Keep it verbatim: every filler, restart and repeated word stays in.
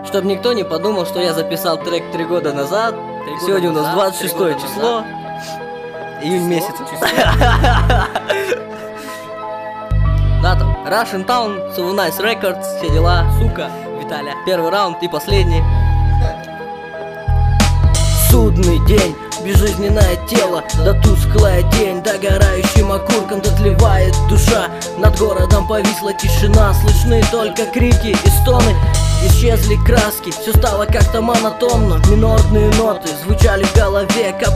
Чтобы никто не подумал, что я записал трек три года назад. Три года Сегодня у нас назад, двадцать три шестое года число. Июнь месяц. Да, там, Russian Town, So Nice Records, все дела, сука, Виталя. первый раунд и последний. Судный день, безжизненное тело, да тусклая тень, догорающим окурком дотлевает душа. Над городом повисла тишина, слышны только крики и стоны. Исчезли краски, все стало как-то монотонно. Минорные ноты звучали в голове, капали